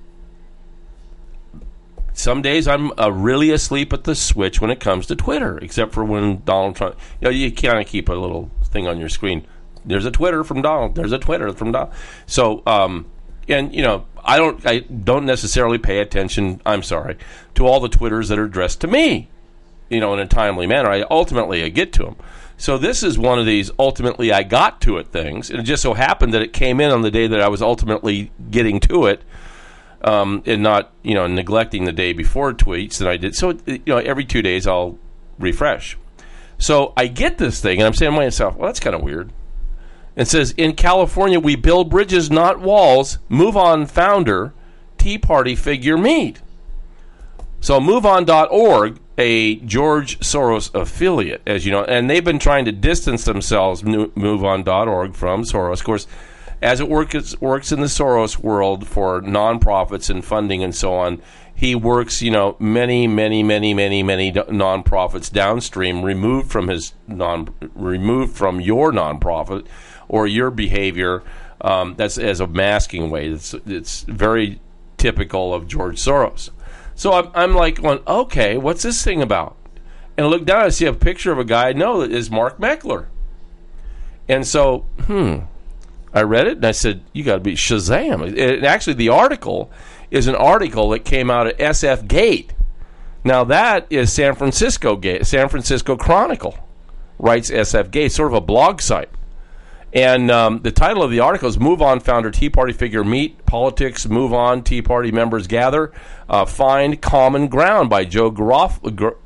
some days I'm uh, really asleep at the switch when it comes to Twitter, except for when Donald Trump, you know, you kind of keep a little thing on your screen. There's a Twitter from Donald. There's a Twitter from Donald. So, um, and you know, I don't, I don't necessarily pay attention. I'm sorry to all the Twitters that are addressed to me, you know, in a timely manner. I ultimately I get to them. So this is one of these ultimately I got to it things, and it just so happened that it came in on the day that I was ultimately getting to it. Um, and not, you know, neglecting the day before tweets that I did. So, you know, every two days I'll refresh. So I get this thing, and I'm saying to myself, well, that's kind of weird. It says, in California, we build bridges, not walls. Move On founder, Tea Party figure meet. So move on dot org, a George Soros affiliate, as you know, and they've been trying to distance themselves, move on dot org, from Soros. Of course, as it works works in the Soros world for nonprofits and funding and so on, he works, you know, many, many, many, many, many nonprofits downstream, removed from his non, removed from your nonprofit or your behavior. Um, that's as a masking way. It's it's very typical of George Soros. So I'm I'm like, going, okay, what's this thing about? And I look down, I see a picture of a guy I know that is Mark Meckler. And so, hmm. I read it, and I said, you got to be Shazam. It, actually, the article is an article that came out of S F Gate. Now, that is San Francisco Gate, San Francisco Chronicle, writes S F Gate, sort of a blog site. And um, the title of the article is Move On Founder Tea Party Figure Meet, Politics, Move On, Tea Party Members Gather, uh, Find Common Ground by Joe Garofalo.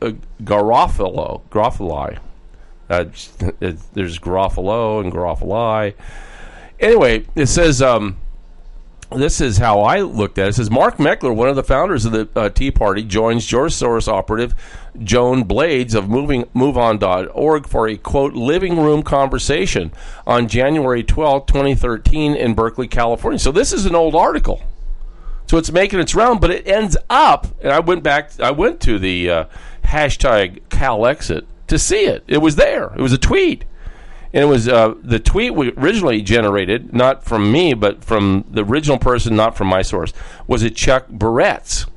Garofalo. Garofalo. Uh, there's Garofalo and Garofalo. Anyway, it says, um, this is how I looked at it. It says, Mark Meckler, one of the founders of the uh, Tea Party, joins George Soros operative Joan Blades of moving move on dot org for a, quote, living room conversation on January twelfth, twenty thirteen in Berkeley, California. So this is an old article. So it's making its round, but it ends up, and I went back, I went to the uh, hashtag CalExit to see it. It was there. It was a tweet. And it was uh, the tweet we originally generated, not from me, but from the original person, not from my source, was it Chuck Barrett's,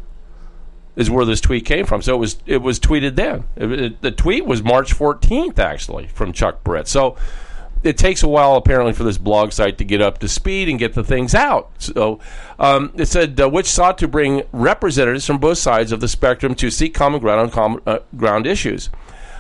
is where this tweet came from. So it was it was tweeted then. It, it, the tweet was March fourteenth, actually, from Chuck Barrett. So it takes a while, apparently, for this blog site to get up to speed and get the things out. So um, it said, uh, which sought to bring representatives from both sides of the spectrum to seek common ground on common, uh, ground issues.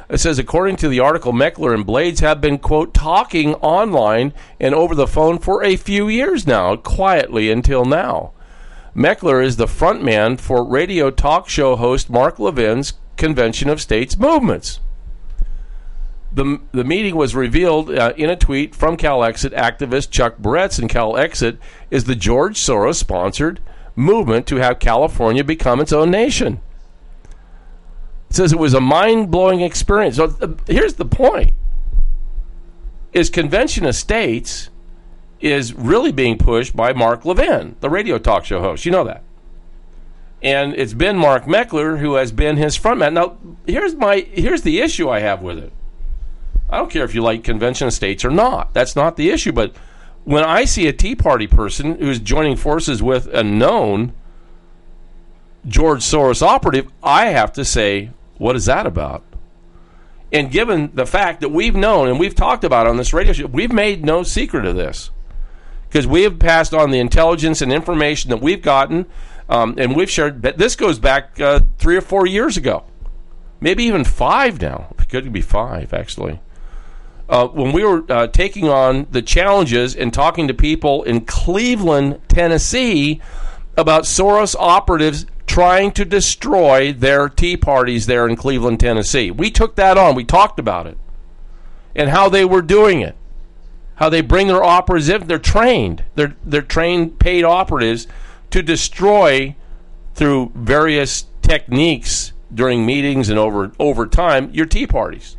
It says, according to the article, Meckler and Blades have been, quote, talking online and over the phone for a few years now, quietly until now. Meckler is the frontman for radio talk show host Mark Levin's Convention of States Movements. The, the meeting was revealed uh, in a tweet from CalExit activist Chuck Bretz, and CalExit is the George Soros-sponsored movement to have California become its own nation. It says it was a mind-blowing experience. So uh, here's the point. Is Convention of States is really being pushed by Mark Levin, the radio talk show host. You know that. And it's been Mark Meckler who has been his frontman. Now, here's my here's the issue I have with it. I don't care if you like Convention of States or not. That's not the issue. But when I see a Tea Party person who's joining forces with a known George Soros operative, I have to say, what is that about? And given the fact that we've known, and we've talked about on this radio show, we've made no secret of this. Because we have passed on the intelligence and information that we've gotten, um, and we've shared. But this goes back uh, three or four years ago. Maybe even five now. It could be five, actually. Uh, when we were uh, taking on the challenges and talking to people in Cleveland, Tennessee, about Soros operatives trying to destroy their Tea Parties there in Cleveland, Tennessee. We took that on. We talked about it. And how they were doing it. How they bring their operatives in. They're trained. They're, they're trained, paid operatives to destroy, through various techniques during meetings and over, over time, your Tea Parties.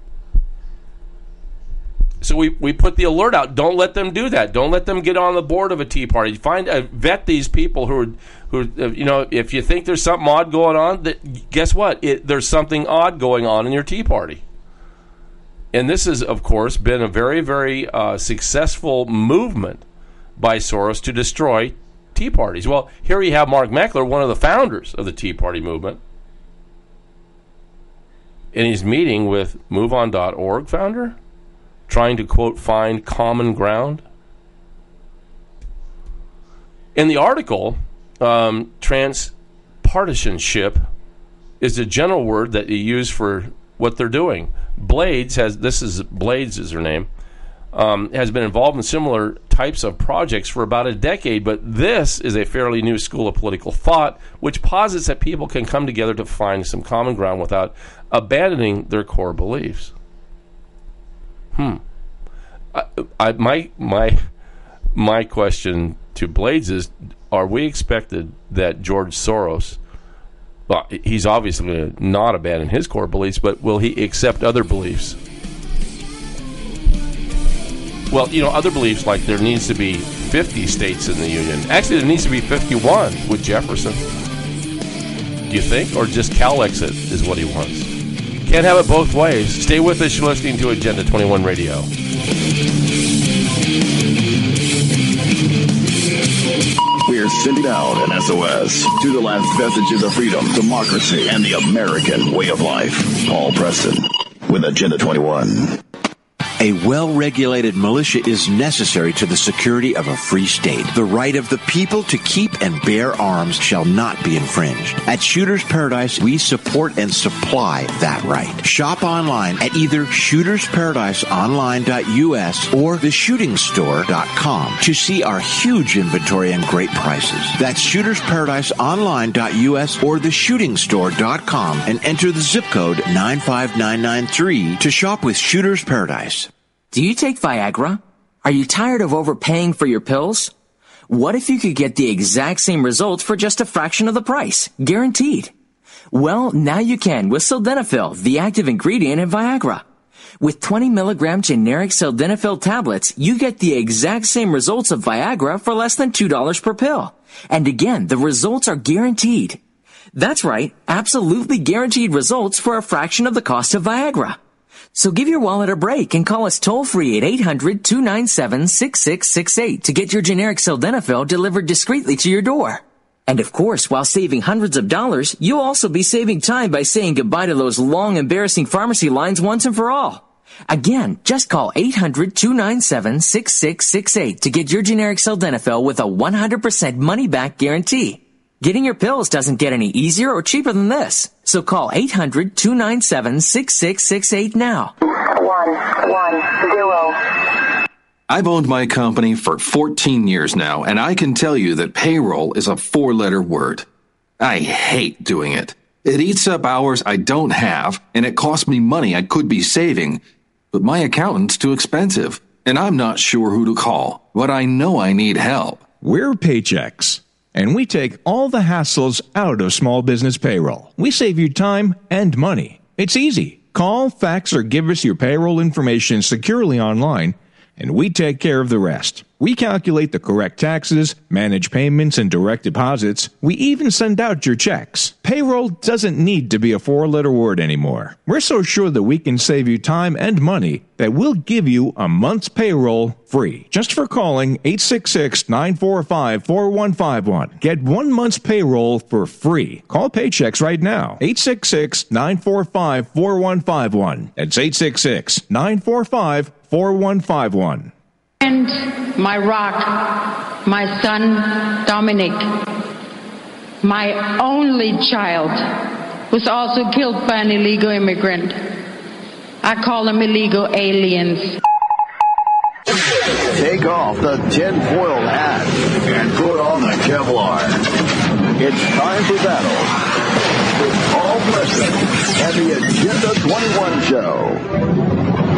So we, we put the alert out. Don't let them do that. Don't let them get on the board of a Tea Party. Find uh, vet these people who are, who are, uh, you know, if you think there's something odd going on, that, guess what? It, there's something odd going on in your Tea Party. And this has, of course, been a very, very uh, successful movement by Soros to destroy Tea Parties. Well, here you have Mark Meckler, one of the founders of the Tea Party movement, and he's meeting with move on dot org founder, trying to, quote, find common ground. In the article, um, transpartisanship is a general word that you use for what they're doing. Blades has, this is Blades is her name, um, has been involved in similar types of projects for about a decade, but this is a fairly new school of political thought which posits that people can come together to find some common ground without abandoning their core beliefs. Hmm. I, I, my my my question to Blades is: are we expected that George Soros? Well, he's obviously going to not abandon his core beliefs, but will he accept other beliefs? Well, you know, other beliefs like there needs to be fifty states in the union. Actually, there needs to be fifty-one with Jefferson. Do you think, or just CalExit is what he wants? Can't have it both ways. Stay with us. You're listening to Agenda twenty-one Radio. We're sending out an S O S to the last vestiges of freedom, democracy, and the American way of life. Paul Preston with Agenda twenty-one. A well-regulated militia is necessary to the security of a free state. The right of the people to keep and bear arms shall not be infringed. At Shooter's Paradise, we support and supply that right. Shop online at either shooters paradise online dot U S or the shooting store dot com to see our huge inventory and great prices. That's shooters paradise online dot U S or the shooting store dot com and enter the zip code nine five nine nine three to shop with Shooter's Paradise. Do you take Viagra? Are you tired of overpaying for your pills? What if you could get the exact same results for just a fraction of the price? Guaranteed. Well, now you can with Sildenafil, the active ingredient in Viagra. With twenty milligram generic Sildenafil tablets, you get the exact same results of Viagra for less than two dollars per pill. And again, the results are guaranteed. That's right, absolutely guaranteed results for a fraction of the cost of Viagra. So give your wallet a break and call us toll-free at eight hundred two nine seven six six six eight to get your generic Sildenafil delivered discreetly to your door. And of course, while saving hundreds of dollars, you'll also be saving time by saying goodbye to those long, embarrassing pharmacy lines once and for all. Again, just call eight hundred two nine seven six six six eight to get your generic Sildenafil with a one hundred percent money-back guarantee. Getting your pills doesn't get any easier or cheaper than this. So call eight hundred, two nine seven, six six six eight now. One, one, zero. I've owned my company for fourteen years now, and I can tell you that payroll is a four-letter word. I hate doing it. It eats up hours I don't have, and it costs me money I could be saving. But my accountant's too expensive, and I'm not sure who to call. But I know I need help. We're Paychex, and we take all the hassles out of small business payroll. We save you time and money. It's easy. Call, fax, or give us your payroll information securely online, and we take care of the rest. We calculate the correct taxes, manage payments and direct deposits. We even send out your checks. Payroll doesn't need to be a four-letter word anymore. We're so sure that we can save you time and money that we'll give you a month's payroll free just for calling eight six six, nine four five, four one five one. Get one month's payroll for free. Call Paychex right now. eight six six, nine four five, four one five one. That's eight six six, nine four five, four one five one. And my rock, my son Dominic, my only child, was also killed by an illegal immigrant. I call them illegal aliens. Take off the tinfoil hat and put on the Kevlar. It's time for battle with Paul Preston and the Agenda twenty-one Show.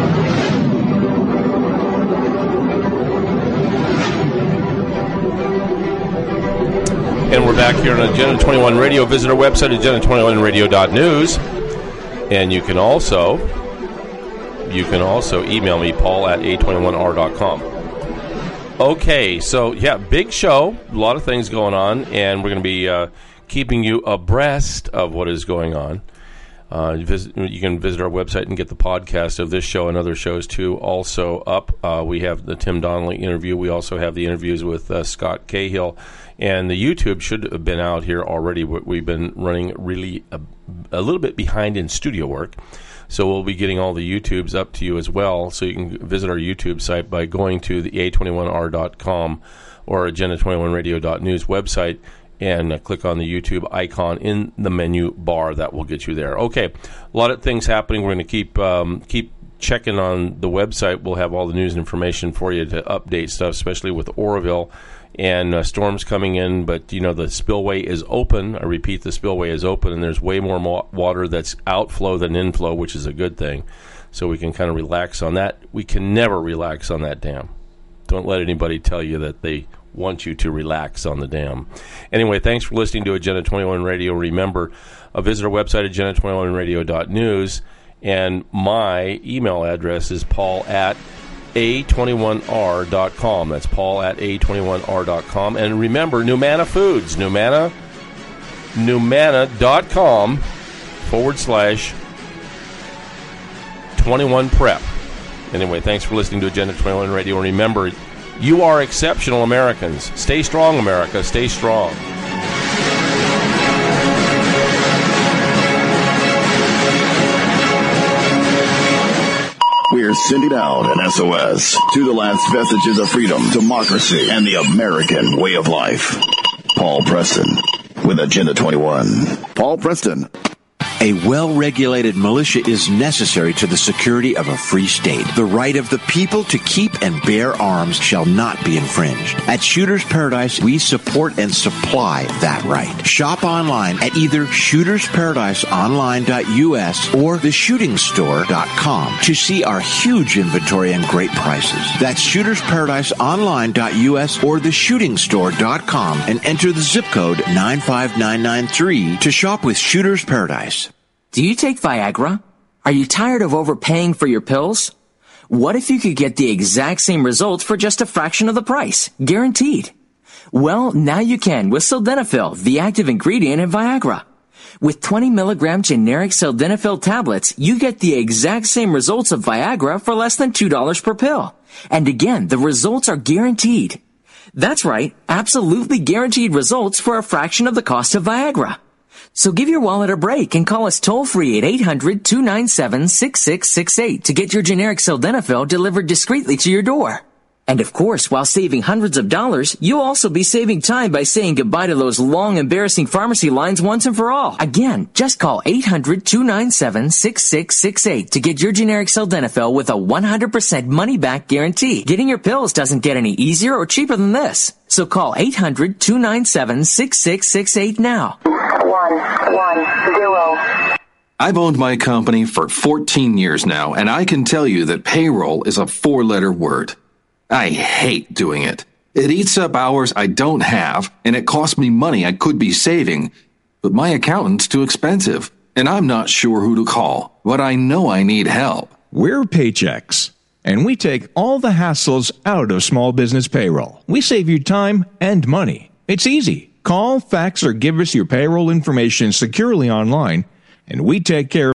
And we're back here on Agenda twenty-one Radio. Visit our website, agenda twenty-one radio dot news. And you can also you can also email me, paul at a twenty-one r dot com. Okay, so yeah, big show. A lot of things going on, and we're going to be uh, keeping you abreast of what is going on. Uh, you, visit, you can visit our website and get the podcast of this show and other shows, too, also up. Uh, we have the Tim Donnelly interview. We also have the interviews with uh, Scott Cahill. And the YouTube should have been out here already. We've been running really a, a little bit behind in studio work. So we'll be getting all the YouTubes up to you as well. So you can visit our YouTube site by going to the a twenty-one r dot com or agenda twenty-one radio dot news website and uh, click on the YouTube icon in the menu bar. That will get you there. Okay, a lot of things happening. We're going to keep um, keep checking on the website. We'll have all the news and information for you to update stuff, especially with Oroville and uh, storms coming in. But, you know, the spillway is open. I repeat, the spillway is open, and there's way more mo- water that's outflow than inflow, which is a good thing. So we can kind of relax on that. We can never relax on that dam. Don't let anybody tell you that they want you to relax on the dam. Anyway, thanks for listening to Agenda twenty-one Radio. Remember, uh, visit our website, agenda twenty-one radio dot news, and my email address is paul at a twenty-one r dot com. That's paul at a twenty-one r dot com. And remember, Numana Foods, Numana, Numana.com forward slash 21 prep. Anyway, thanks for listening to Agenda twenty-one Radio. And remember, you are exceptional Americans. Stay strong, America. Stay strong. We're sending out an S O S to the last vestiges of freedom, democracy, and the American way of life. Paul Preston with Agenda twenty-one. Paul Preston. A well-regulated militia is necessary to the security of a free state. The right of the people to keep and bear arms shall not be infringed. At Shooters Paradise, we support and supply that right. Shop online at either shooters paradise online dot u s or the shooting store dot com to see our huge inventory and great prices. That's shooters paradise online dot u s or the shooting store dot com and enter the zip code nine five nine nine three to shop with Shooters Paradise. Do you take Viagra? Are you tired of overpaying for your pills? What if you could get the exact same results for just a fraction of the price? Guaranteed. Well, now you can with Sildenafil, the active ingredient in Viagra. With twenty milligram generic Sildenafil tablets, you get the exact same results of Viagra for less than two dollars per pill. And again, the results are guaranteed. That's right, absolutely guaranteed results for a fraction of the cost of Viagra. So give your wallet a break and call us toll-free at eight hundred, two nine seven, six six six eight to get your generic Sildenafil delivered discreetly to your door. And of course, while saving hundreds of dollars, you'll also be saving time by saying goodbye to those long, embarrassing pharmacy lines once and for all. Again, just call eight hundred, two nine seven, six six six eight to get your generic sildenafil with a one hundred percent money-back guarantee. Getting your pills doesn't get any easier or cheaper than this. So call eight hundred, two nine seven, six six six eight now. One, one, zero. I've owned my company for fourteen years now, and I can tell you that payroll is a four-letter word. I hate doing it. It eats up hours I don't have, and it costs me money I could be saving. But my accountant's too expensive, and I'm not sure who to call. But I know I need help. We're Paychex, and we take all the hassles out of small business payroll. We save you time and money. It's easy. Call, fax, or give us your payroll information securely online, and we take care of